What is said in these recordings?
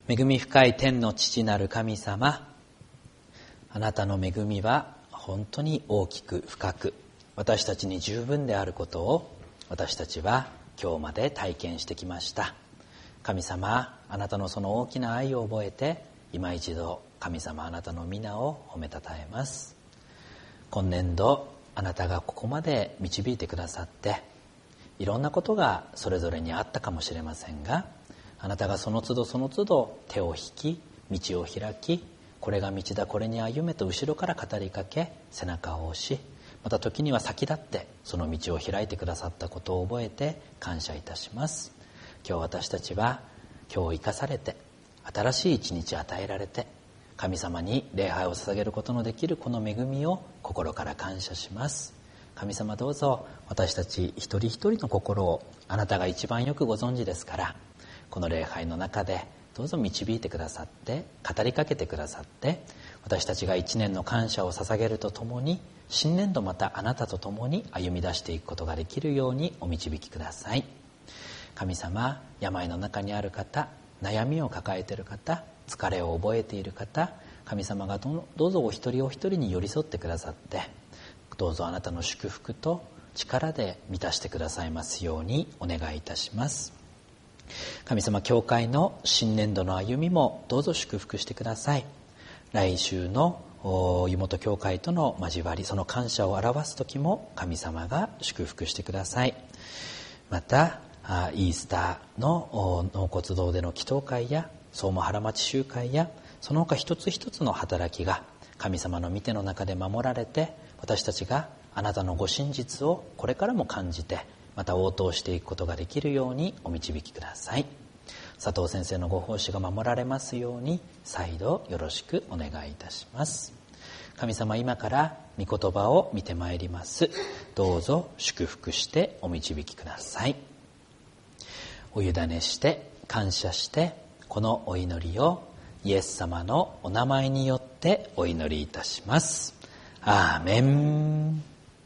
恵み深い天の父なる神様、あなたの恵みは本当に大きく深く、私たちに十分であることを私たちは今日まで体験してきました。神様、あなたのその大きな愛を覚えて、今一度神様あなたの皆を褒めたたえます。今年度あなたがここまで導いてくださって、いろんなことがそれぞれにあったかもしれませんが、あなたがその都度その都度手を引き、道を開き、これが道だ、これに歩めと後ろから語りかけ、背中を押し、また時には先立ってその道を開いてくださったことを覚えて感謝いたします。今日私たちは今日生かされて、新しい一日与えられて、神様に礼拝を捧げることのできるこの恵みを心から感謝します。神様、どうぞ私たち一人一人の心をあなたが一番よくご存知ですから、この礼拝の中でどうぞ導いてくださって、語りかけてくださって、私たちが一年の感謝を捧げるとともに、新年度またあなたと共に歩み出していくことができるようにお導きください。神様、病の中にある方、悩みを抱えている方、疲れを覚えている方、神様がどうぞお一人お一人に寄り添ってくださって、どうぞあなたの祝福と力で満たしてくださいますようにお願いいたします。神様、教会の新年度の歩みもどうぞ祝福してください。来週の湯本教会との交わり、その感謝を表す時も神様が祝福してください。またイースターの納骨堂での祈祷会や相馬原町集会やその他一つ一つの働きが神様の御手の中で守られて、私たちがあなたのご真実をこれからも感じて、また応答していくことができるようにお導きください。佐藤先生のご奉仕が守られますように再度よろしくお願いいたします。神様、今から御言葉を見てまいります。どうぞ祝福してお導きください。お委ねして感謝して、このお祈りをイエス様のお名前によってお祈りいたします。アーメン。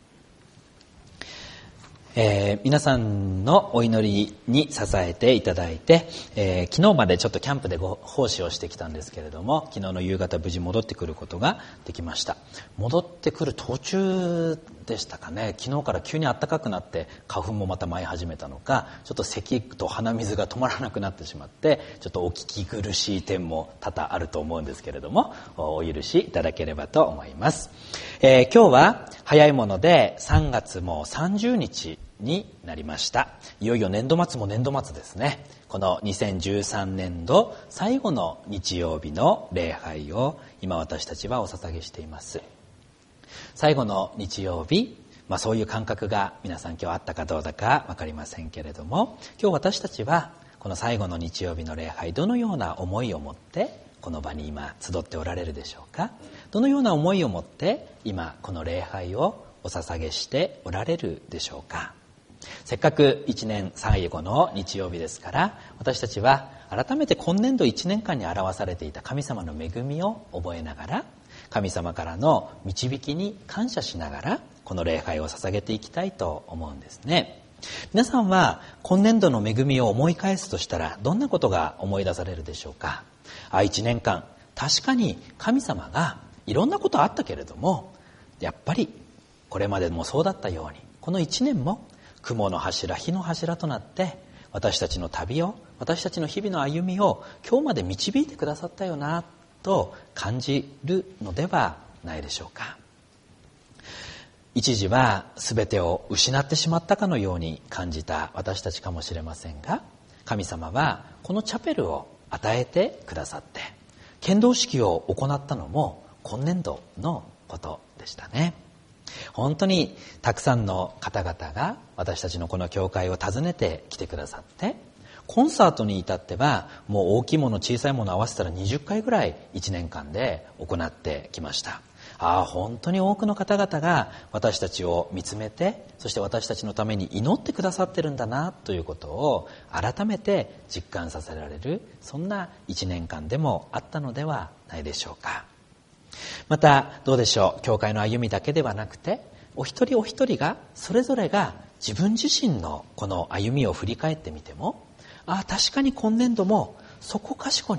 皆さんのお祈りに支えていただいて、昨日までちょっとキャンプでご奉仕をしてきたんですけれども、昨日の夕方無事戻ってくることができました。戻ってくる途中でしたかね、昨日から急に暖かくなって花粉もまた舞い始めたのか、ちょっと咳と鼻水が止まらなくなってしまって、ちょっとお聞き苦しい点も多々あると思うんですけれども、お許しいただければと思います。今日は早いもので3月も30日になりました。いよいよ年度末も年度末ですね。この2013年度最後の日曜日の礼拝を今私たちはお捧げしています。最後の日曜日、そういう感覚が皆さん今日あったかどうだか分かりませんけれども、今日私たちはこの最後の日曜日の礼拝、どのような思いを持ってこの場に今集っておられるでしょうか。どのような思いを持って今この礼拝をお捧げしておられるでしょうか。せっかく一年最後の日曜日ですから、私たちは改めて今年度1年間に表されていた神様の恵みを覚えながら、神様からの導きに感謝しながらこの礼拝を捧げていきたいと思うんですね。皆さんは今年度の恵みを思い返すとしたら、どんなことが思い出されるでしょうか。1年間確かに神様がいろんなことあったけれども、やっぱりこれまでもそうだったように、この1年も雲の柱、火の柱となって私たちの旅を、私たちの日々の歩みを今日まで導いてくださったよなと感じるのではないでしょうか。一時は全てを失ってしまったかのように感じた私たちかもしれませんが、神様はこのチャペルを与えてくださって、献堂式を行ったのも今年度のことでしたね。本当にたくさんの方々が私たちのこの教会を訪ねてきてくださって、コンサートに至ってはもう大きいもの小さいもの合わせたら20回ぐらい1年間で行ってきました。本当に多くの方々が私たちを見つめて、そして私たちのために祈ってくださってるんだなということを改めて実感させられる、そんな1年間でもあったのではないでしょうか。またどうでしょう、教会の歩みだけではなくて、お一人お一人がそれぞれが自分自身のこの歩みを振り返ってみても、確かに今年度もそこかしこに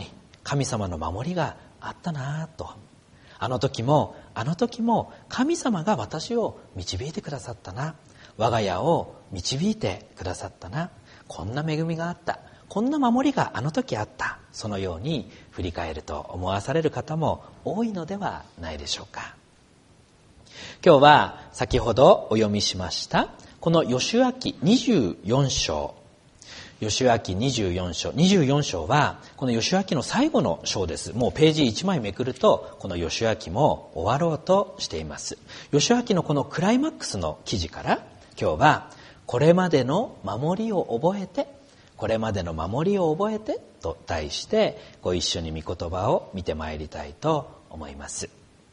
神様の守りがあったなと。あの時も神様が私を導いてくださったな。我が家を導いてくださったな。こんな恵みがあった。こんな守りがあの時あった。そのように振り返ると思わされる方も多いのではないでしょうか。今日は先ほどお読みしましたこのヨシュア記24章。ヨシュア記24章はこのヨシュア記の最後の章です。もうページ1枚めくるとこのヨシュア記も終わろうとしています。ヨシュア記のこのクライマックスの記事から今日はこれまでの守りを覚えてと題してご一緒に御言葉を見てまいりたいと思います。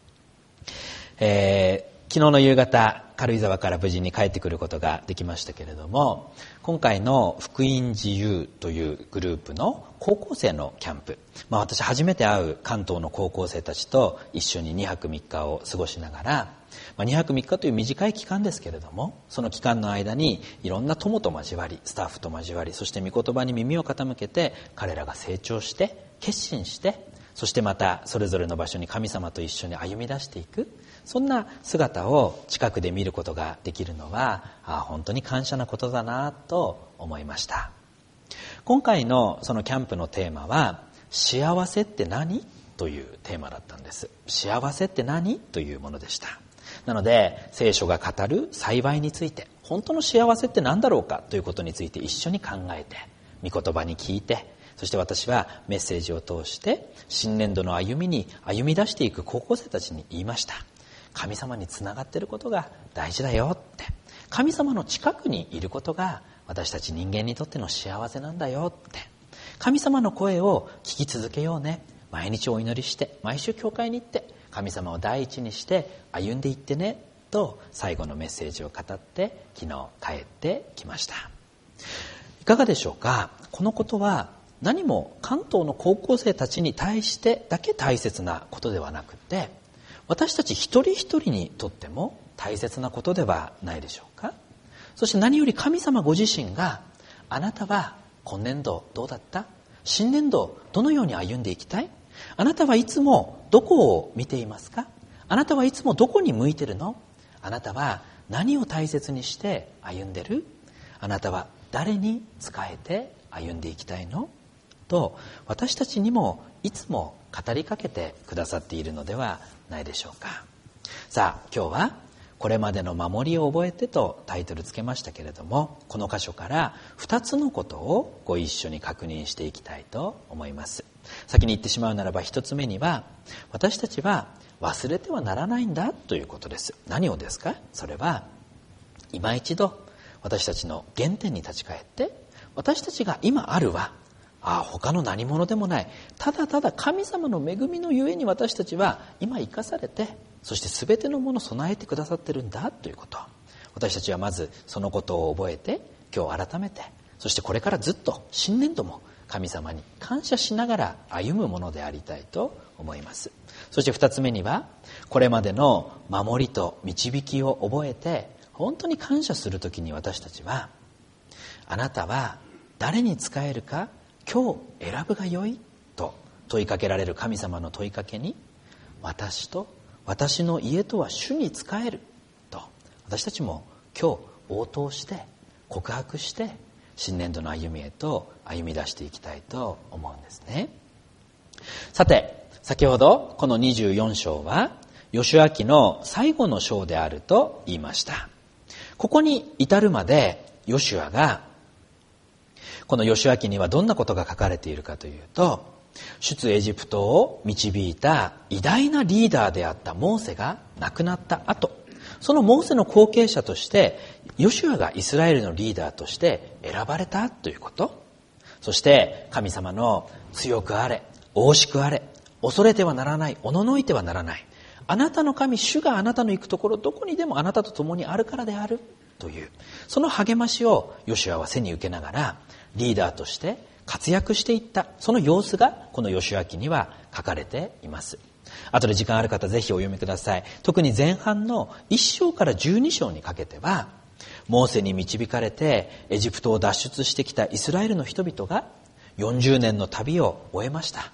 昨日の夕方軽井沢から無事に帰ってくることができましたけれども、今回の福音自由というグループの高校生のキャンプ、私初めて会う関東の高校生たちと一緒に2泊3日を過ごしながら、2泊3日という短い期間ですけれども、その期間の間にいろんな友と交わり、スタッフと交わり、そして御言葉に耳を傾けて彼らが成長して決心して、そしてまたそれぞれの場所に神様と一緒に歩み出していく、そんな姿を近くで見ることができるのは本当に感謝なことだなと思いました。今回のそのキャンプのテーマは幸せって何？というテーマだったんです。幸せって何？というものでした。なので聖書が語る幸いについて、本当の幸せって何だろうかということについて一緒に考えて、御言葉に聞いて、そして私はメッセージを通して新年度の歩みに歩み出していく高校生たちに言いました。神様につながっていることが大事だよって。神様の近くにいることが私たち人間にとっての幸せなんだよって。神様の声を聞き続けようね。毎日お祈りして、毎週教会に行って神様を第一にして歩んでいってねと最後のメッセージを語って昨日帰ってきました。いかがでしょうか。このことは何も関東の高校生たちに対してだけ大切なことではなくて、私たち一人一人にとっても大切なことではないでしょうか。そして何より神様ご自身が、あなたは今年度どうだった？新年度どのように歩んでいきたい？あなたはいつもどこを見ていますか？あなたはいつもどこに向いてるの？あなたは何を大切にして歩んでる？あなたは誰に仕えて歩んでいきたいの？と私たちにもいつも語りかけてくださっているのではないでしょうか。さあ今日はこれまでの守りを覚えてとタイトルつけましたけれども、この箇所から2つのことをご一緒に確認していきたいと思います。先に言ってしまうならば、1つ目には私たちは忘れてはならないんだということです。何をですか？それは今一度私たちの原点に立ち返って、私たちが今あるは他の何者でもない、ただただ神様の恵みのゆえに私たちは今生かされて、そして全てのものを備えてくださってるんだということ。私たちはまずそのことを覚えて、今日改めて、そしてこれからずっと新年度も神様に感謝しながら歩むものでありたいと思います。そして2つ目には、これまでの守りと導きを覚えて本当に感謝するときに、私たちは、あなたは誰に仕えるか今日選ぶがよいと問いかけられる神様の問いかけに、私と私の家とは主に仕えると、私たちも今日応答して告白して新年度の歩みへと歩み出していきたいと思うんですね。さて、先ほどこの24章はヨシュア記の最後の章であると言いました。ここに至るまでヨシュアが、このヨシュア記にはどんなことが書かれているかというと、出エジプトを導いた偉大なリーダーであったモーセが亡くなった後、そのモーセの後継者としてヨシュアがイスラエルのリーダーとして選ばれたということ。そして神様の強くあれ、大しくあれ、恐れてはならない、おののいてはならない、あなたの神主があなたの行くところどこにでもあなたと共にあるからであるという、その励ましをヨシュアは背に受けながらリーダーとして活躍していった、その様子がこのヨシュア記には書かれています。後で時間ある方ぜひお読みください。特に前半の1章から12章にかけては、モーセに導かれてエジプトを脱出してきたイスラエルの人々が40年の旅を終えました。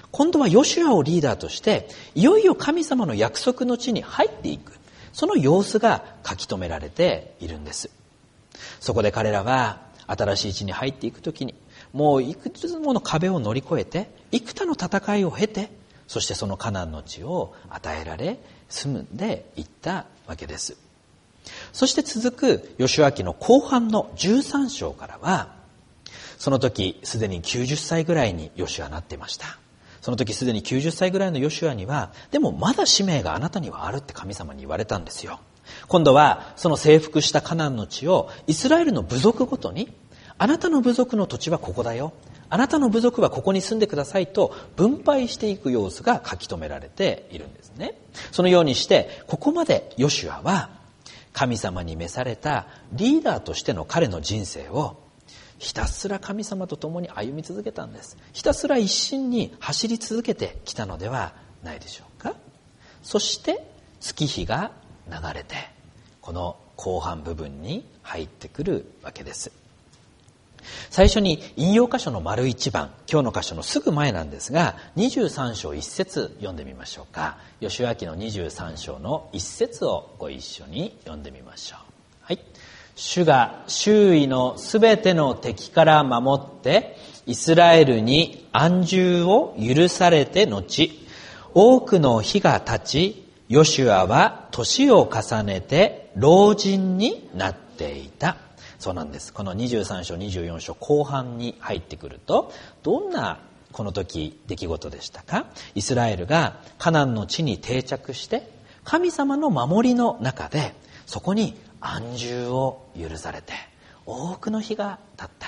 今度はヨシュアをリーダーとして、いよいよ神様の約束の地に入っていく、その様子が書き留められているんです。そこで彼らは新しい地に入っていくときに、もういくつもの壁を乗り越えて、幾多の戦いを経て、そしてそのカナンの地を与えられ、住んでいったわけです。そして続くヨシュア記の後半の13章からは、その時すでに90歳ぐらいにヨシュアなっていました。その時すでに90歳ぐらいのヨシュアには、でもまだ使命があなたにはあるって神様に言われたんですよ。今度はその征服したカナンの地をイスラエルの部族ごとに、あなたの部族の土地はここだよ、あなたの部族はここに住んでくださいと分配していく様子が書き留められているんですね。そのようにしてここまでヨシュアは神様に召されたリーダーとしての彼の人生をひたすら神様と共に歩み続けたんです。ひたすら一心に走り続けてきたのではないでしょうか。そして月日が流れてこの後半部分に入ってくるわけです。最初に引用箇所の丸1番、今日の箇所のすぐ前なんですが、23章1節読んでみましょうか。ヨシュア記の23章の1節をご一緒に読んでみましょう。はい。主が周囲のすべての敵から守ってイスラエルに安住を許されて後、多くの日が経ち、ヨシュアは年を重ねて老人になっていた。そうなんです。この23章24章後半に入ってくると、どんなこの時出来事でしたか。イスラエルがカナンの地に定着して神様の守りの中で、そこに安住を許されて多くの日が経った。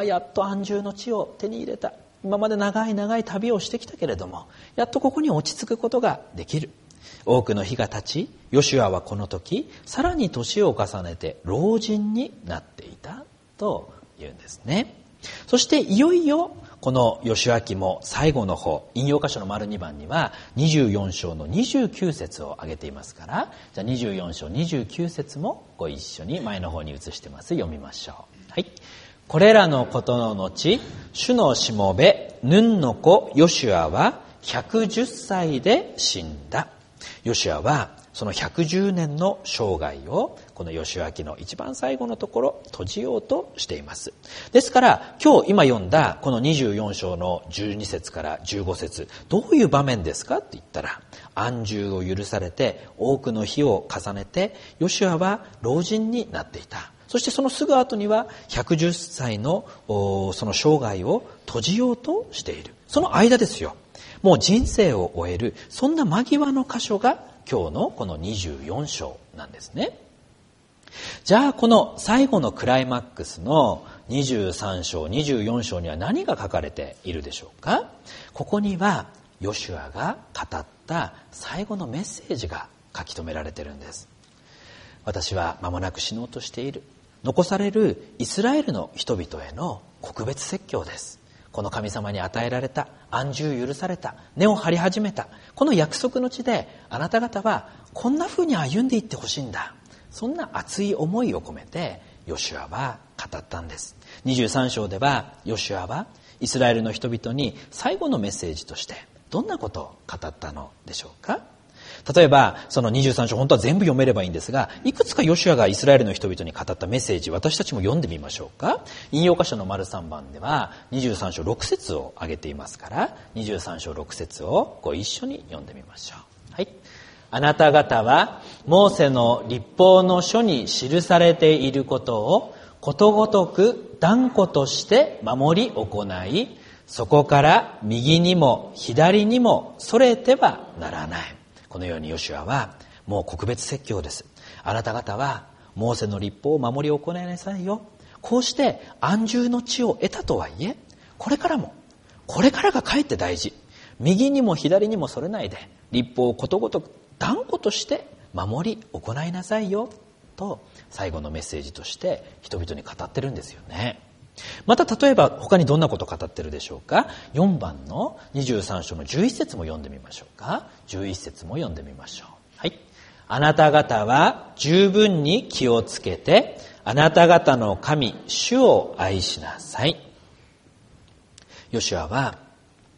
やっと安住の地を手に入れた。今まで長い長い旅をしてきたけれども、やっとここに落ち着くことができる。多くの日が経ち、ヨシュアはこの時さらに年を重ねて老人になっていたというんですね。そしていよいよこのヨシュア記も最後の方、引用箇所の丸2番には24章の29節を挙げていますから、じゃあ24章29節もご一緒に前の方に移してます。読みましょう。はい。これらのことの後、主のしもべヌンの子ヨシュアは110歳で死んだ。ヨシュアはその110年の生涯をこのヨシュア記の一番最後のところ閉じようとしています。ですから今日今読んだこの24章の12節から15節、どういう場面ですかって言ったら、安住を許されて多くの日を重ねてヨシュアは老人になっていた。そしてそのすぐ後には110歳のその生涯を閉じようとしている。その間ですよ。もう人生を終える、そんな間際の箇所が今日のこの24章なんですね。じゃあこの最後のクライマックスの23章24章には何が書かれているでしょうか。ここにはヨシュアが語った最後のメッセージが書き留められているんです。私は間もなく死のうとしている。残されるイスラエルの人々への告別説教です。この神様に与えられた、安住許された、根を張り始めた、この約束の地であなた方はこんな風に歩んでいってほしいんだ。そんな熱い思いを込めてヨシュアは語ったんです。23章ではヨシュアはイスラエルの人々に最後のメッセージとしてどんなことを語ったのでしょうか。例えばその23章、本当は全部読めればいいんですが、いくつかヨシュアがイスラエルの人々に語ったメッセージ、私たちも読んでみましょうか。引用箇所の丸3番では23章6節を挙げていますから、23章6節をご一緒に読んでみましょう。はい。あなた方はモーセの律法の書に記されていることをことごとく断固として守り行い、そこから右にも左にもそれてはならない。このようにヨシュアはもう告別説教です。あなた方はモーセの律法を守り行いなさいよ。こうして安住の地を得たとはいえ、これからがかえって大事。右にも左にもそれないで律法をことごとく断固として守り行いなさいよと最後のメッセージとして人々に語ってるんですよね。また例えば他にどんなことを語ってるでしょうか。4番の23章の11節も読んでみましょうか。11節も読んでみましょう。はい。あなた方は十分に気をつけてあなた方の神主を愛しなさい。ヨシュアは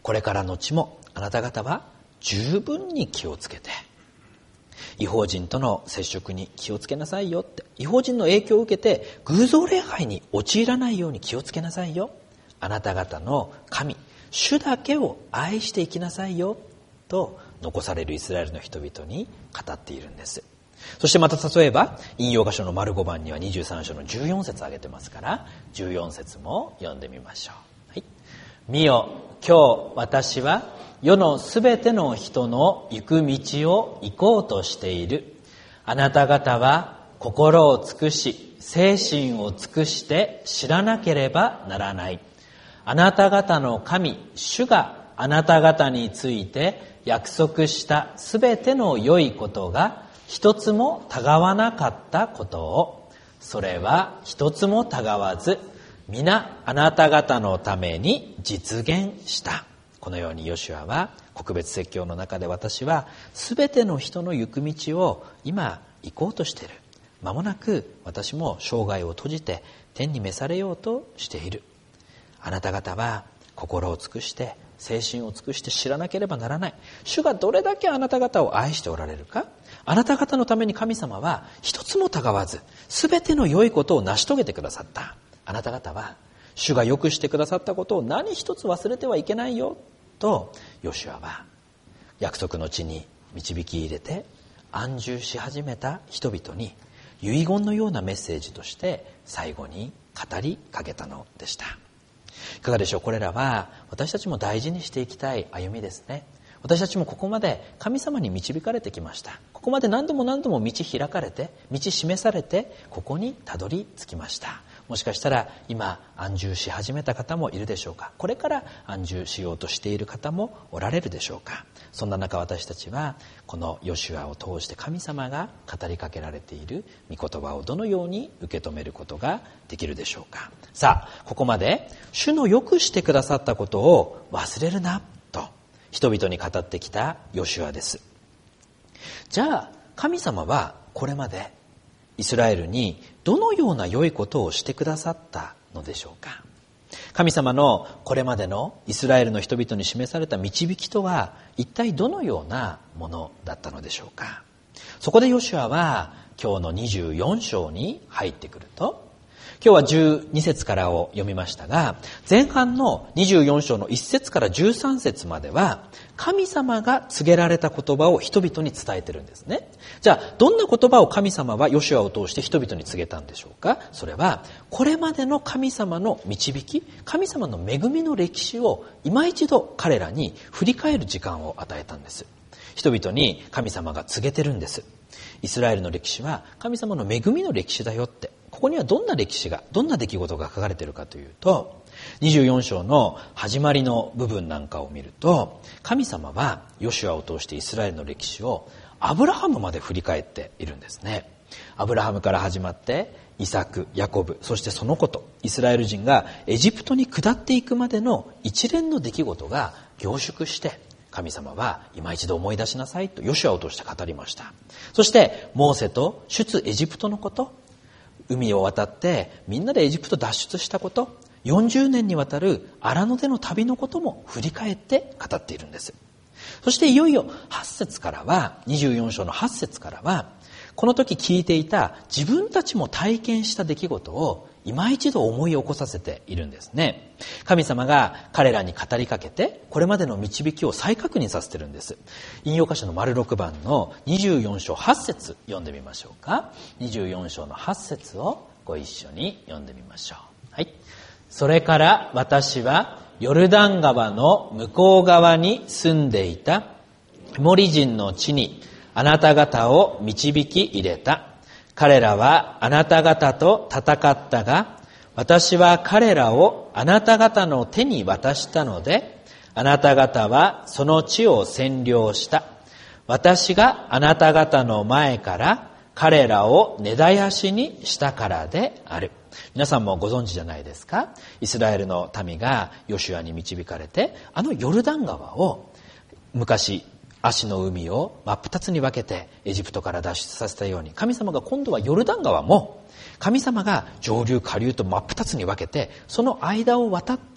これからのちもあなた方は十分に気をつけて、異邦人との接触に気をつけなさいよって、異邦人の影響を受けて偶像礼拝に陥らないように気をつけなさいよ。あなた方の神、主だけを愛していきなさいよと残されるイスラエルの人々に語っているんです。そしてまた例えば引用箇所の丸5番には23章の14節挙げてますから、14節も読んでみましょう。はい、見よ、今日私は世のすべての人の行く道を行こうとしている。あなた方は心を尽くし、精神を尽くして知らなければならない。あなた方の神、主があなた方について約束したすべての良いことが一つもたがわなかったことを、それは一つもたがわず、皆あなた方のために実現した。このようにヨシュアは告別説教の中で、私はすべての人の行く道を今行こうとしている。間もなく私も生涯を閉じて天に召されようとしている。あなた方は心を尽くして精神を尽くして知らなければならない。主がどれだけあなた方を愛しておられるか。あなた方のために神様は一つもたがわず、すべての良いことを成し遂げてくださった。あなた方は主が良くしてくださったことを何一つ忘れてはいけないよと、ヨシュアは約束の地に導き入れて安住し始めた人々に遺言のようなメッセージとして最後に語りかけたのでした。いかがでしょう。これらは私たちも大事にしていきたい歩みですね。私たちもここまで神様に導かれてきました。ここまで何度も何度も道開かれて、道示されて、ここにたどり着きました。もしかしたら今安住し始めた方もいるでしょうか。これから安住しようとしている方もおられるでしょうか。そんな中、私たちはこのヨシュアを通して神様が語りかけられている御言葉をどのように受け止めることができるでしょうか。さあ、ここまで主のよくしてくださったことを忘れるなと人々に語ってきたヨシュアです。じゃあ神様はこれまでイスラエルにどのような良いことをしてくださったのでしょうか。神様のこれまでのイスラエルの人々に示された導きとは一体どのようなものだったのでしょうか。そこでヨシュアは今日の24章に入ってくると、今日は12節からを読みましたが、前半の24章の1節から13節までは神様が告げられた言葉を人々に伝えてるんですね。じゃあどんな言葉を神様はヨシュアを通して人々に告げたんでしょうか。それはこれまでの神様の導き、神様の恵みの歴史を今一度彼らに振り返る時間を与えたんです。人々に神様が告げてるんです。イスラエルの歴史は神様の恵みの歴史だよって。ここにはどんな歴史が、どんな出来事が書かれているかというと、24章の始まりの部分なんかを見ると、神様はヨシュアを通してイスラエルの歴史をアブラハムまで振り返っているんですね。アブラハムから始まってイサク、ヤコブ、そしてそのこと、イスラエル人がエジプトに下っていくまでの一連の出来事が凝縮して、神様は今一度思い出しなさいとヨシュアを通して語りました。そしてモーセと出エジプトのこと、海を渡ってみんなでエジプト脱出したこと、40年にわたる荒野での旅のことも振り返って語っているんです。そしていよいよ8節からは、24章の8節からは、この時聞いていた自分たちも体験した出来事を今一度思い起こさせているんですね。神様が彼らに語りかけて、これまでの導きを再確認させてるんです。引用箇所の丸6番の24章8節読んでみましょうか。24章の8節をご一緒に読んでみましょう。はい。それから私はヨルダン川の向こう側に住んでいたエモリ人の地にあなた方を導き入れた。彼らはあなた方と戦ったが、私は彼らをあなた方の手に渡したので、あなた方はその地を占領した。私があなた方の前から彼らを根絶やしにしたからである。皆さんもご存知じゃないですか。イスラエルの民がヨシュアに導かれて、あのヨルダン川を昔葦の海を真っ二つに分けてエジプトから脱出させたように、神様が今度はヨルダン川も神様が上流下流と真っ二つに分けて、その間を渡って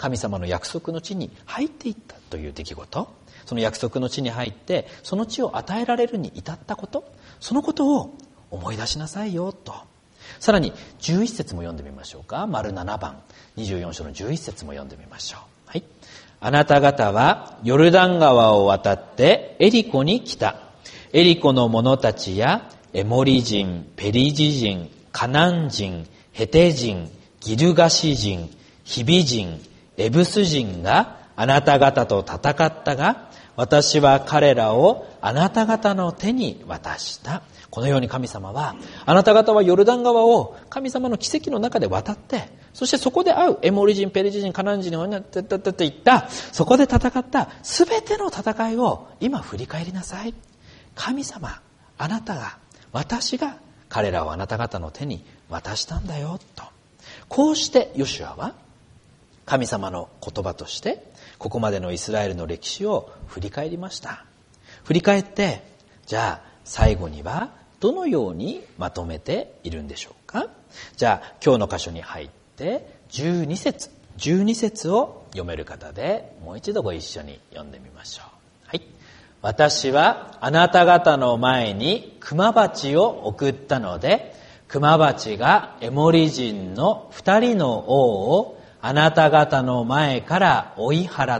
神様の約束の地に入っていったという出来事、その約束の地に入ってその地を与えられるに至ったこと、そのことを思い出しなさいよと。さらに11節も読んでみましょうか。丸7番24章の11節も読んでみましょう。はい。あなた方はヨルダン川を渡ってエリコに来た。エリコの者たちやエモリ人、ペリジ人、カナン人、ヘテ人、ギルガシ人、ヒビ人、エブス人があなた方と戦ったが、私は彼らをあなた方の手に渡した。このように神様は、あなた方はヨルダン川を神様の奇跡の中で渡って、そしてそこで会うエモリ人、ペリジ人、カナン人にっていった、そこで戦ったすべての戦いを今振り返りなさい。神様、あなたが、私が彼らをあなた方の手に渡したんだよと。こうしてヨシュアは神様の言葉としてここまでのイスラエルの歴史を振り返りました。振り返って、じゃあ最後にはどのようにまとめているんでしょうか。じゃあ今日の箇所に入って12節を読める方でもう一度ご一緒に読んでみましょう。はい。私はあなた方の前に熊鉢を送ったので、熊鉢がエモリ人の2人の王をあなた方の前から追い払った。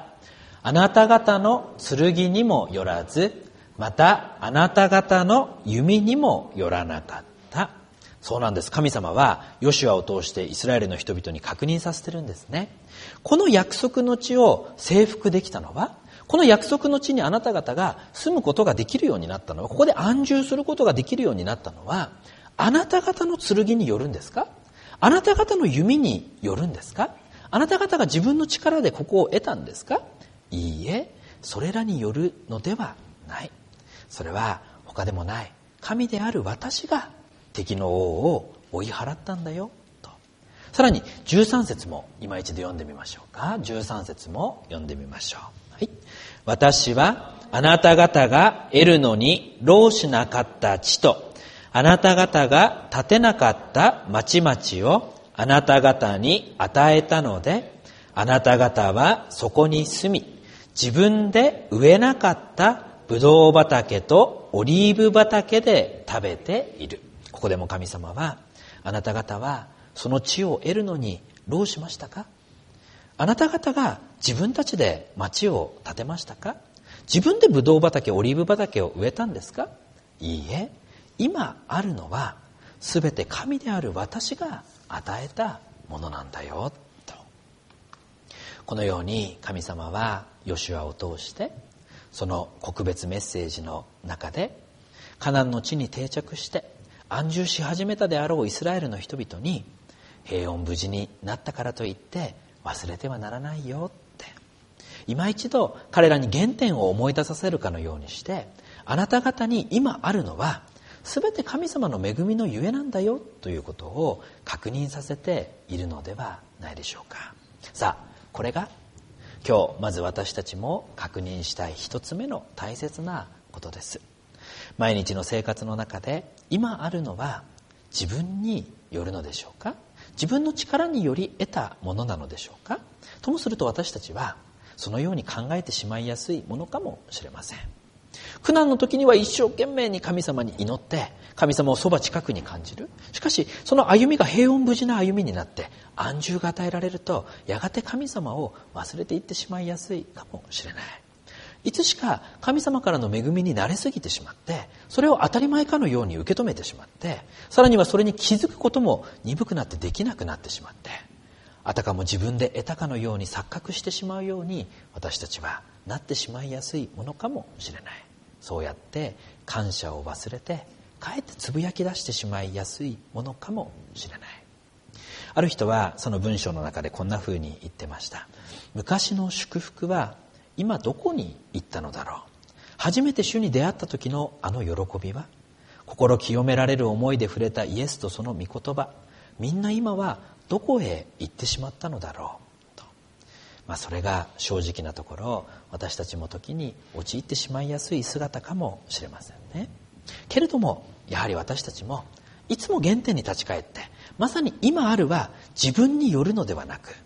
あなた方の剣にもよらず、またあなた方の弓にもよらなかった。そうなんです。神様はヨシュアを通してイスラエルの人々に確認させてるんですね。この約束の地を征服できたのは、この約束の地にあなた方が住むことができるようになったのは、ここで安住することができるようになったのは、あなた方の剣によるんですか？あなた方の弓によるんですか？あなた方が自分の力でここを得たんですか？いいえ、それらによるのではない。それは他でもない、神である私が敵の王を追い払ったんだよと。さらに13節も今一度読んでみましょうか。13節も読んでみましょう。はい。私はあなた方が得るのに労しなかった地と、あなた方が建てなかった町々をあなた方に与えたので、あなた方はそこに住み、自分で植えなかったブドウ畑とオリーブ畑で食べている。ここでも神様は、あなた方はその地を得るのに労しましたか？あなた方が自分たちで町を建てましたか？自分でブドウ畑、オリーブ畑を植えたんですか？いいえ、今あるのはすべて神である私が与えたものなんだよと。このように神様はヨシュアを通してその告別メッセージの中で、カナンの地に定着して安住し始めたであろうイスラエルの人々に、平穏無事になったからといって忘れてはならないよって、今一度彼らに原点を思い出させるかのようにして、あなた方に今あるのはすべて神様の恵みのゆえなんだよということを確認させているのではないでしょうか。さあ、これが今日まず私たちも確認したい一つ目の大切なことです。毎日の生活の中で今あるのは自分によるのでしょうか？自分の力により得たものなのでしょうか？ともすると私たちはそのように考えてしまいやすいものかもしれません。苦難の時には一生懸命に神様に祈って神様をそば近くに感じる。しかしその歩みが平穏無事な歩みになって安住が与えられると、やがて神様を忘れていってしまいやすいかもしれない。いつしか神様からの恵みに慣れすぎてしまって、それを当たり前かのように受け止めてしまって、さらにはそれに気づくことも鈍くなってできなくなってしまって、あたかも自分で得たかのように錯覚してしまうように私たちはなってしまいやすいものかもしれない。そうやって感謝を忘れてかえってつぶやき出してしまいやすいものかもしれない。ある人はその文章の中でこんな風に言ってました。昔の祝福は今どこに行ったのだろう。初めて主に出会った時のあの喜びは、心清められる思いで触れたイエスとその御言葉、みんな今はどこへ行ってしまったのだろうと。それが正直なところ、私たちも時に陥ってしまいやすい姿かもしれませんね。けれどもやはり私たちもいつも原点に立ち返って、まさに今あるは自分によるのではなく、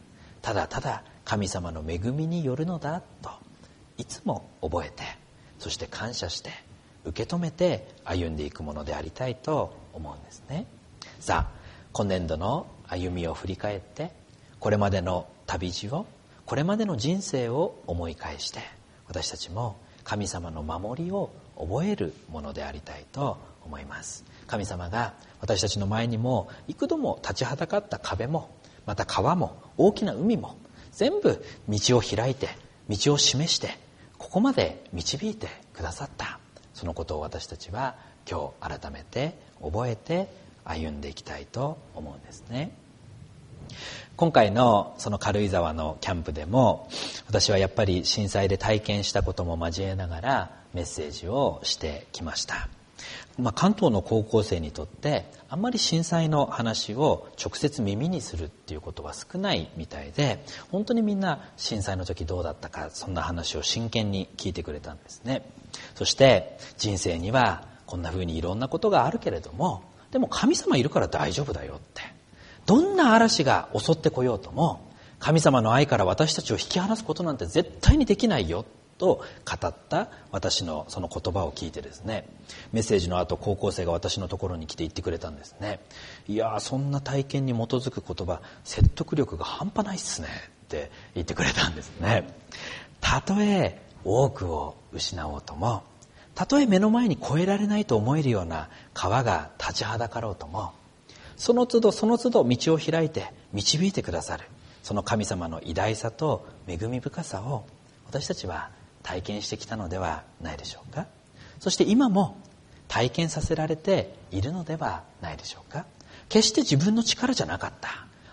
ただただ神様の恵みによるのだといつも覚えて、そして感謝して受け止めて歩んでいくものでありたいと思うんですね。さあ、今年度の歩みを振り返って、これまでの旅路を、これまでの人生を思い返して、私たちも神様の守りを覚えるものでありたいと思います。神様が私たちの前にも幾度も立ちはだかった壁も、また川も大きな海も全部道を開いて、道を示して、ここまで導いてくださった。そのことを私たちは今日改めて覚えて歩んでいきたいと思うんですね。今回のその軽井沢のキャンプでも、私はやっぱり震災で体験したことも交えながらメッセージをしてきました。関東の高校生にとってあんまり震災の話を直接耳にするっていうことは少ないみたいで、本当にみんな震災の時どうだったか、そんな話を真剣に聞いてくれたんですね。そして人生にはこんな風にいろんなことがあるけれども、でも神様いるから大丈夫だよって、どんな嵐が襲ってこようとも神様の愛から私たちを引き離すことなんて絶対にできないよと語った私のその言葉を聞いてですね、メッセージの後高校生が私のところに来て言ってくれたんですね。いや、そんな体験に基づく言葉、説得力が半端ないっすねって言ってくれたんですね。たとえ多くを失おうとも、たとえ目の前に越えられないと思えるような川が立ちはだかろうとも、その都度その都度道を開いて導いてくださるその神様の偉大さと恵み深さを私たちは体験してきたのではないでしょうか。そして今も体験させられているのではないでしょうか。決して自分の力じゃなかった、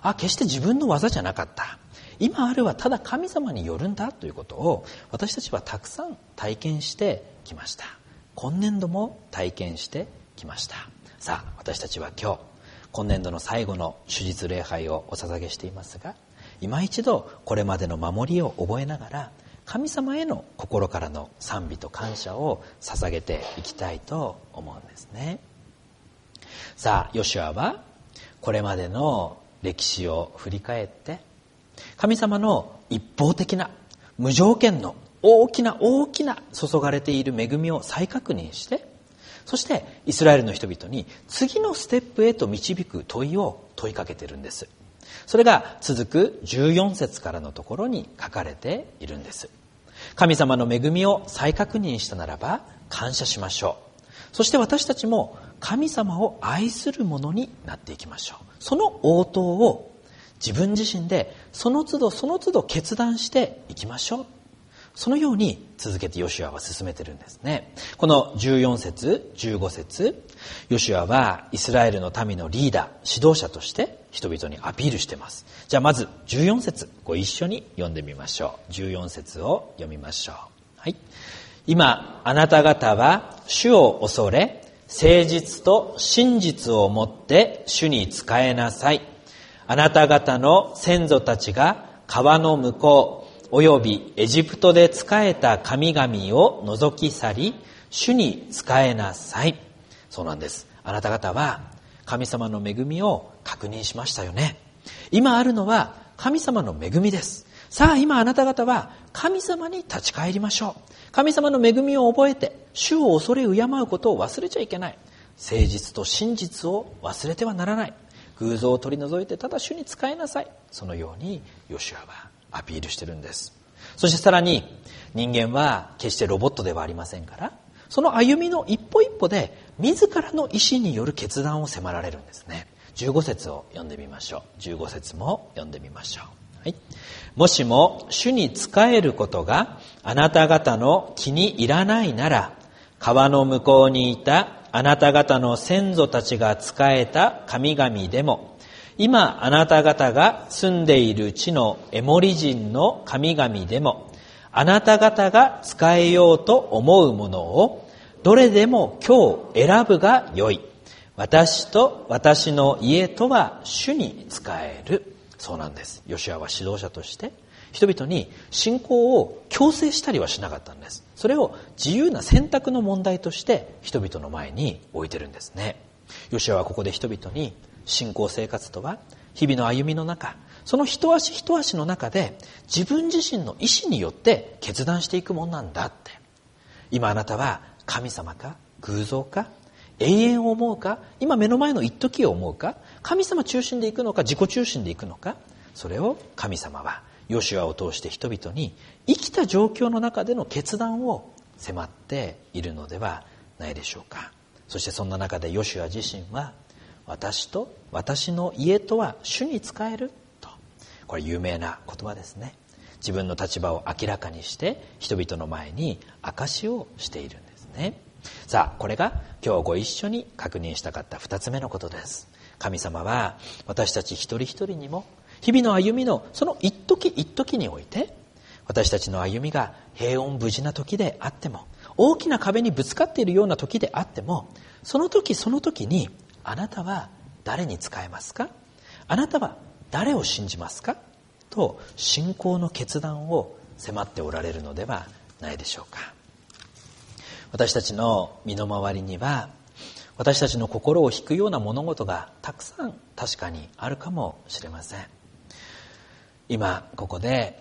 決して自分の技じゃなかった、今あるはただ神様によるんだということを私たちはたくさん体験してきました。今年度も体験してきました。さあ、私たちは今年度の最後の主日礼拝をお捧げしていますが、今一度これまでの守りを覚えながら神様への心からの賛美と感謝を捧げていきたいと思うんですね。さあ、ヨシュアはこれまでの歴史を振り返って神様の一方的な無条件の大きな注がれている恵みを再確認して、そしてイスラエルの人々に次のステップへと導く問いを問いかけているんです。それが続く14節からのところに書かれているんです。神様の恵みを再確認したならば感謝しましょう。そして私たちも神様を愛するものになっていきましょう。その応答を自分自身でその都度決断していきましょう。そのように続けてヨシュアは進めてるんですね。この14節、15節、ヨシュアはイスラエルの民のリーダー、指導者として人々にアピールしています。じゃあまず14節ご一緒に読んでみましょう。14節を読みましょう。はい。今あなた方は主を恐れ、誠実と真実をもって主に仕えなさい。あなた方の先祖たちが川の向こうおよびエジプトで仕えた神々を除き去り、主に仕えなさい。そうなんです。あなた方は神様の恵みを確認しましたよね。今あるのは神様の恵みです。さあ、今あなた方は神様に立ち返りましょう。神様の恵みを覚えて主を恐れ敬うことを忘れちゃいけない。誠実と真実を忘れてはならない。偶像を取り除いてただ主に仕えなさい。そのようにヨシュアはアピールしてるんです。そしてさらに人間は決してロボットではありませんから、その歩みの一歩一歩で自らの意志による決断を迫られるんですね。15節を読んでみましょう。15節も読んでみましょう。はい。もしも主に仕えることがあなた方の気に入らないなら、川の向こうにいたあなた方の先祖たちが仕えた神々でも、今あなた方が住んでいる地のエモリ人の神々でも、あなた方が仕えようと思うものをどれでも今日選ぶがよい。私と私の家とは主に仕える。そうなんです。ヨシュアは指導者として人々に信仰を強制したりはしなかったんです。それを自由な選択の問題として人々の前に置いてるんですね。ヨシュアはここで人々に信仰生活とは日々の歩みの中、 その一足一足の中で自分自身の意志によって決断していくもんなんだって。今あなたは神様か偶像か、永遠を思うか、今目の前の一時を思うか、神様中心でいくのか自己中心でいくのか、それを神様はヨシュアを通して人々に生きた状況の中での決断を迫っているのではないでしょうか。そしてそんな中でヨシュア自身は、私と私の家とは主に仕えると、これ有名な言葉ですね。自分の立場を明らかにして人々の前に証しをしているんですね。さあ、これが今日ご一緒に確認したかった2つ目のことです。神様は私たち一人一人にも日々の歩みのその一時一時において、私たちの歩みが平穏無事な時であっても、大きな壁にぶつかっているような時であっても、その時その時にあなたは誰に仕えますか、あなたは誰を信じますかと信仰の決断を迫っておられるのではないでしょうか。私たちの身の回りには私たちの心を引くような物事がたくさん確かにあるかもしれません。今ここで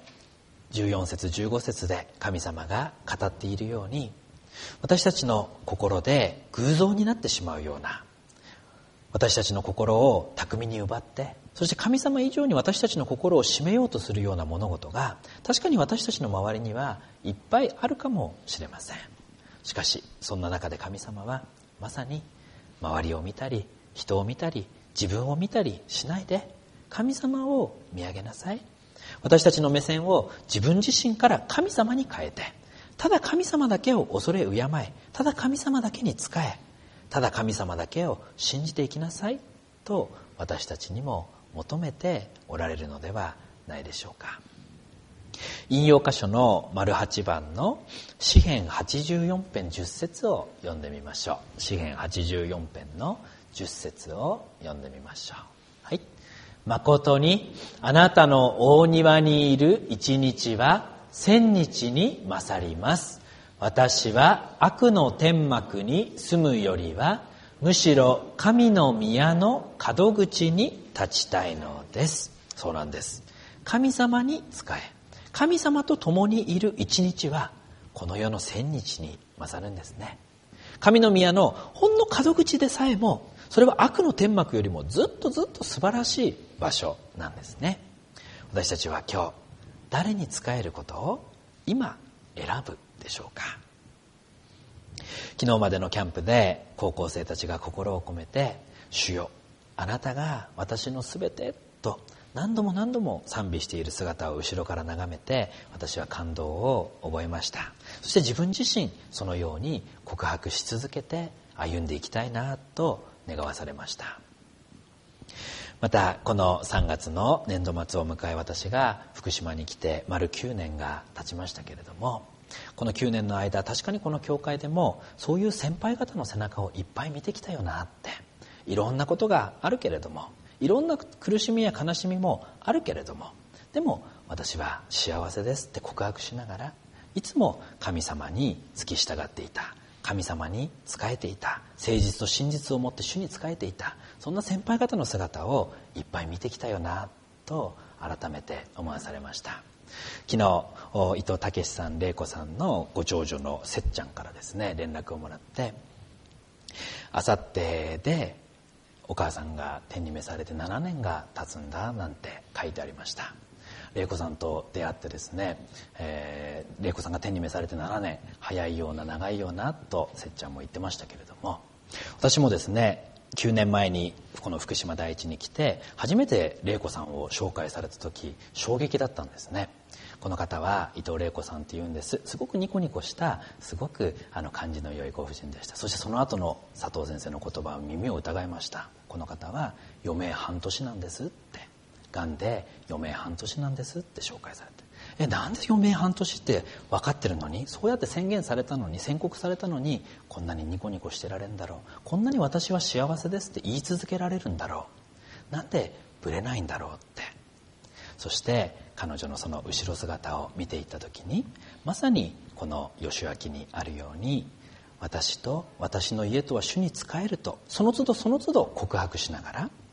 14節15節で神様が語っているように、私たちの心で偶像になってしまうような、私たちの心を巧みに奪って、そして神様以上に私たちの心を締めようとするような物事が確かに私たちの周りにはいっぱいあるかもしれません。しかしそんな中で神様はまさに周りを見たり人を見たり自分を見たりしないで、神様を見上げなさい。私たちの目線を自分自身から神様に変えて、ただ神様だけを恐れ敬え、ただ神様だけに仕え、ただ神様だけを信じていきなさいと私たちにも求めておられるのではないでしょうか。引用箇所の丸8番の詩編84編10節を読んでみましょう。詩編84編の10節を読んでみましょう。はい。誠にあなたの大庭にいる一日は千日に勝ります。私は悪の天幕に住むよりはむしろ神の宮の門口に立ちたいのです。そうなんです。神様に仕え、神様と共にいる一日はこの世の千日に勝るんですね。神の宮のほんの門口でさえも、それは悪の天幕よりもずっとずっと素晴らしい場所なんですね。私たちは今日誰に仕えることを今選ぶでしょうか。昨日までのキャンプで高校生たちが心を込めて、主よあなたが私のすべてと何度も何度も賛美している姿を後ろから眺めて、私は感動を覚えました。そして自分自身そのように告白し続けて歩んでいきたいなと願わされました。またこの3月の年度末を迎え、私が福島に来て丸9年が経ちましたけれども、この9年の間、確かにこの教会でもそういう先輩方の背中をいっぱい見てきたよなって、いろんなことがあるけれども、いろんな苦しみや悲しみもあるけれども、でも私は幸せですって告白しながら、いつも神様に付き従っていた、神様に仕えていた、誠実と真実を持って主に仕えていた、そんな先輩方の姿をいっぱい見てきたよなと改めて思わされました。昨日伊藤武さん、玲子さんのご長女のせっちゃんからですね、連絡をもらって、あさってでお母さんが天に召されて7年が経つんだなんて書いてありました。玲子さんと出会ってですね、玲子さんが天に召されて7年、早いような長いようなとせっちゃんも言ってましたけれども、私もですね9年前にこの福島第一に来て初めて玲子さんを紹介された時、衝撃だったんですね。この方は伊藤玲子さんっていうんです。すごくニコニコしたすごく感じの良いご婦人でした。そしてその後の佐藤先生の言葉を耳を疑いました。この方は余命半年なんですって、がんで余命半年なんですって紹介されて、なんで余命半年って分かってるのに、そうやって宣言されたのに、宣告されたのに、こんなにニコニコしてられるんだろう、こんなに私は幸せですって言い続けられるんだろう、なんでぶれないんだろうって。そして彼女のその後ろ姿を見ていった時に、まさにこの義明にあるように、私と私の家とは主に仕えるとその都度その都度告白しながら、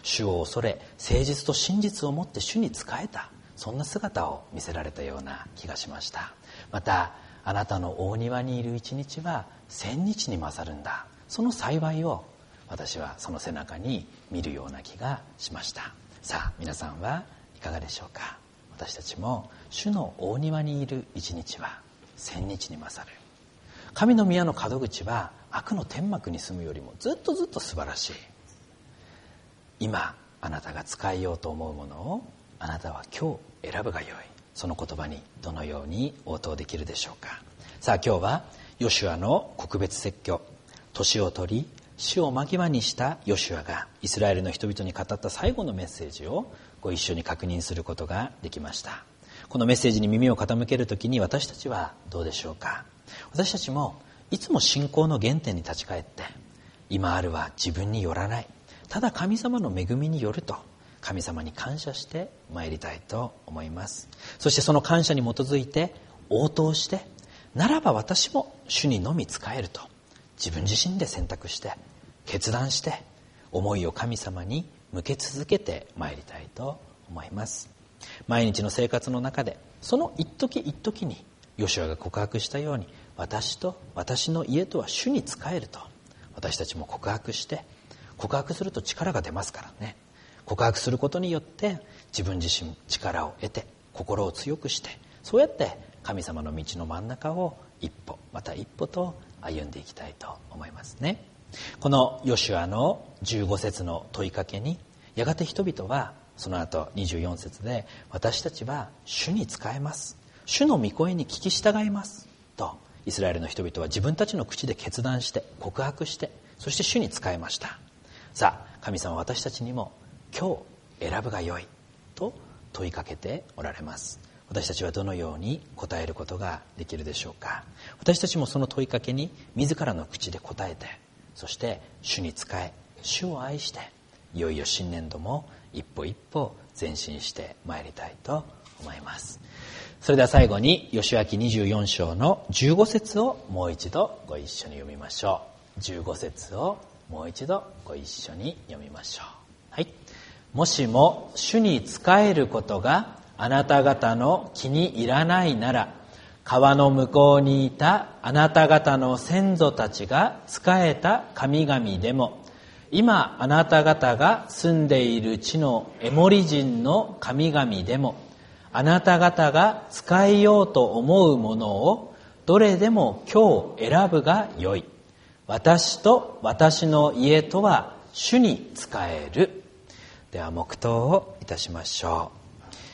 主を恐れ誠実と真実をもって主に仕えた、そんな姿を見せられたような気がしました。また、あなたの大庭にいる一日は1000日に勝るんだ、その幸いを私はその背中に見るような気がしました。さあ、皆さんはいかがでしょうか。私たちも主の大庭にいる一日は1000日に勝る。神の宮の門口は悪の天幕に住むよりもずっとずっと素晴らしい。今あなたが使いようと思うものをあなたは今日選ぶがよい。その言葉にどのように応答できるでしょうか。さあ、今日はヨシュアの告別説教、年を取り死を間際にしたヨシュアがイスラエルの人々に語った最後のメッセージをご一緒に確認することができました。このメッセージに耳を傾けるときに私たちはどうでしょうか。私たちもいつも信仰の原点に立ち返って、今あるは自分によらない、ただ神様の恵みによると神様に感謝して参りたいと思います。そしてその感謝に基づいて応答して、ならば私も主にのみ仕えると自分自身で選択して決断して思いを神様に向け続けて参りたいと思います。毎日の生活の中でその一時一時にヨシュアが告白したように、私と私の家とは主に仕えると私たちも告白して、告白すると力が出ますからね。告白することによって自分自身力を得て心を強くして、そうやって神様の道の真ん中を一歩また一歩と歩んでいきたいと思いますね。このヨシュアの15節の問いかけに、やがて人々はその後24節で、私たちは主に仕えます、主の御声に聞き従いますとイスラエルの人々は自分たちの口で決断して告白して、そして主に仕えました。さあ、神様は私たちにも今日選ぶがよいと問いかけておられます。私たちはどのように答えることができるでしょうか。私たちもその問いかけに自らの口で答えて、そして主に仕え、主を愛して、いよいよ新年度も一歩一歩前進してまいりたいと思います。それでは最後にヨシュア記24章の15節をもう一度ご一緒に読みましょう。15節をもう一度ご一緒に読みましょう。はい。もしも主に仕えることがあなた方の気に入らないなら、川の向こうにいたあなた方の先祖たちが仕えた神々でも、今あなた方が住んでいる地のエモリ人の神々でも、あなた方が使えようと思うものをどれでも今日選ぶがよい。私と私の家とは主に仕える。では黙祷をいたしましょう。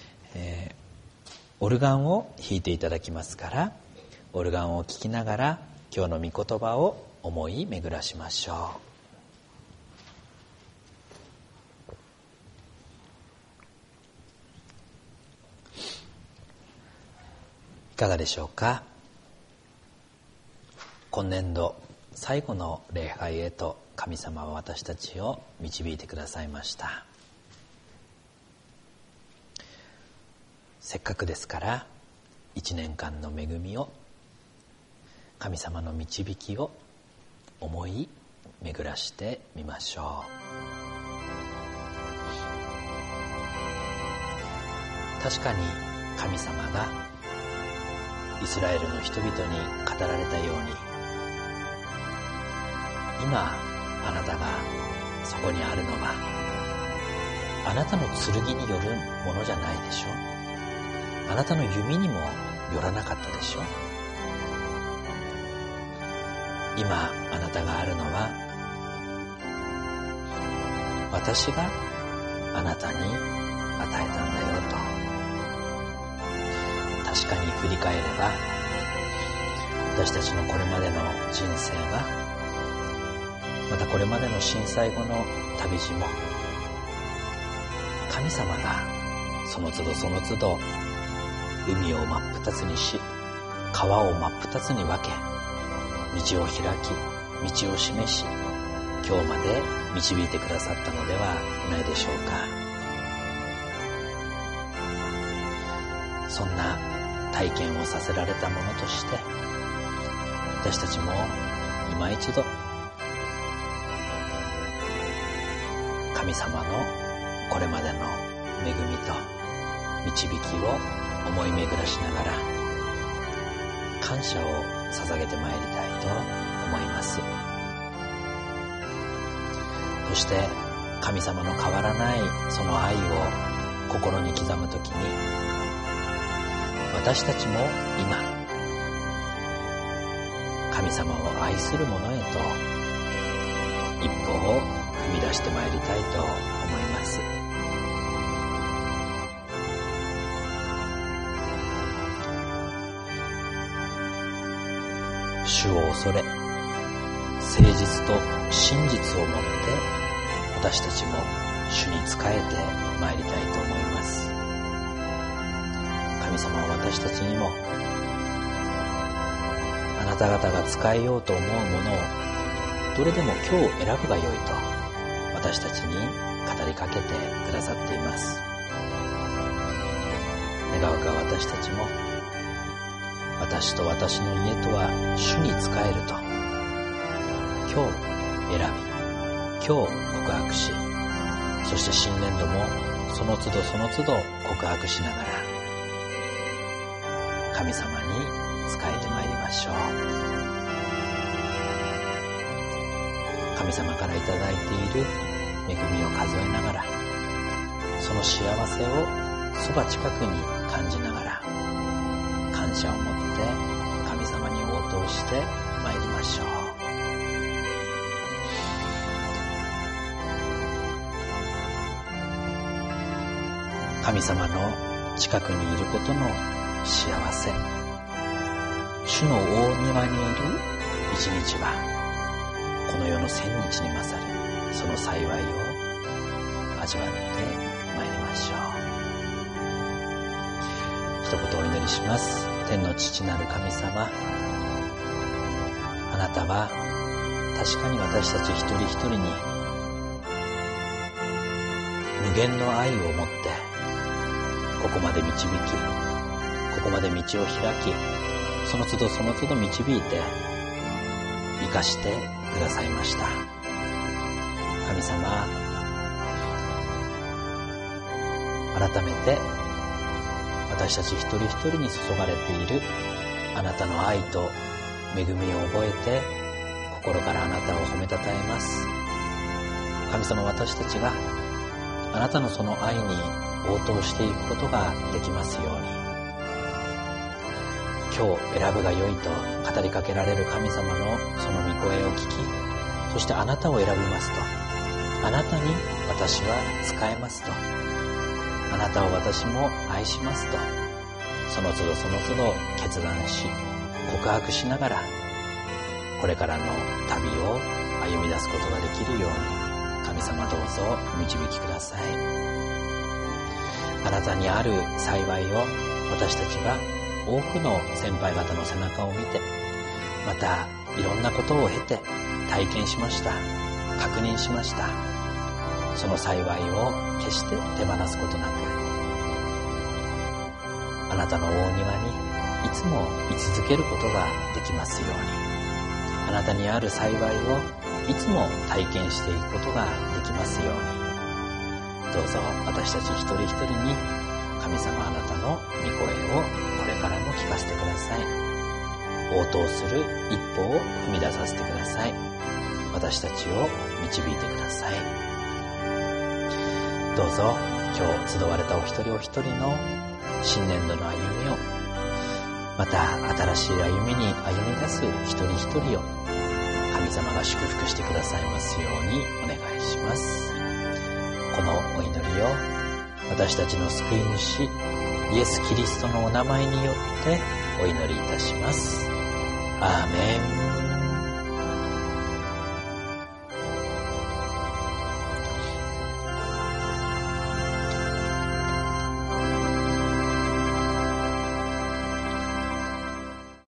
オルガンを弾いていただきますから、オルガンを聴きながら今日の御言葉を思い巡らしましょう。いかがでしょうか。今年度最後の礼拝へと神様は私たちを導いてくださいました。せっかくですから1年間の恵みを、神様の導きを思い巡らしてみましょう。確かに神様がイスラエルの人々に語られたように、今あなたがそこにあるのはあなたの剣によるものじゃないでしょう。あなたの弓にもよらなかったでしょう。今あなたがあるのは、私があなたに与えたんだよと。確かに振り返れば、私たちのこれまでの人生は、またこれまでの震災後の旅路も、神様がその都度その都度海を真っ二つにし、川を真っ二つに分け、道を開き、道を示し、今日まで導いてくださったのではないでしょうか。そんな体験をさせられたものとして、私たちも今一度神様のこれまでの恵みと導きを思い巡らしながら感謝を捧げてまいりたいと思います。そして神様の変わらないその愛を心に刻むときに、私たちも今神様を愛する者へと一歩を踏み出してまいりたいと思います。主を恐れ、誠実と真実をもって私たちも主に仕えてまいりたいと思います。神様は私たちにも、あなた方が仕えようと思うものをどれでも今日選ぶがよいと私たちに語りかけてくださっています。願うか私たちも、私と私の家とは主に仕えると今日選び、今日告白し、そして新年度もその都度その都度告白しながら神様に仕えてまいりましょう。神様からいただいている恵みを数えながら、その幸せをそば近くに感じながら感謝を持って神様に応答してまいりましょう。神様の近くにいることの幸せ、主の大庭にいる一日はこの世の千日に勝るその幸いを味わってまいりましょう。一言お祈りします。天の父なる神様、あなたは確かに私たち一人一人に無限の愛を持ってここまで導き、ここまで道を開き、その都度その都度導いて生かしてくださいました。神様、改めて私たち一人一人に注がれているあなたの愛と恵みを覚えて心からあなたを褒めたたえます。神様、私たちがあなたのその愛に応答していくことができますように、今日選ぶがよいと語りかけられる神様のその御声を聞き、そしてあなたを選びますと、あなたに私は仕えますと、あなたを私も愛しますと、その都度その都度決断し告白しながらこれからの旅を歩み出すことができるように神様どうぞ導きください。あなたにある幸いを私たちは多くの先輩方の背中を見て、またいろんなことを経て体験しました、確認しました。その幸いを決して手放すことなく、あなたの大庭にいつも居続けることができますように、あなたにある幸いをいつも体験していくことができますように、どうぞ私たち一人一人に神様あなたの御声をこれからも聞かせてください。応答する一歩を踏み出させてください。私たちを導いてください。どうぞ今日集われたお一人お一人の新年度の歩みを、また新しい歩みに歩み出す一人一人を神様が祝福してくださいますようにお願いします。このお祈りを私たちの救い主イエス・キリストのお名前によってお祈りいたします。アーメン。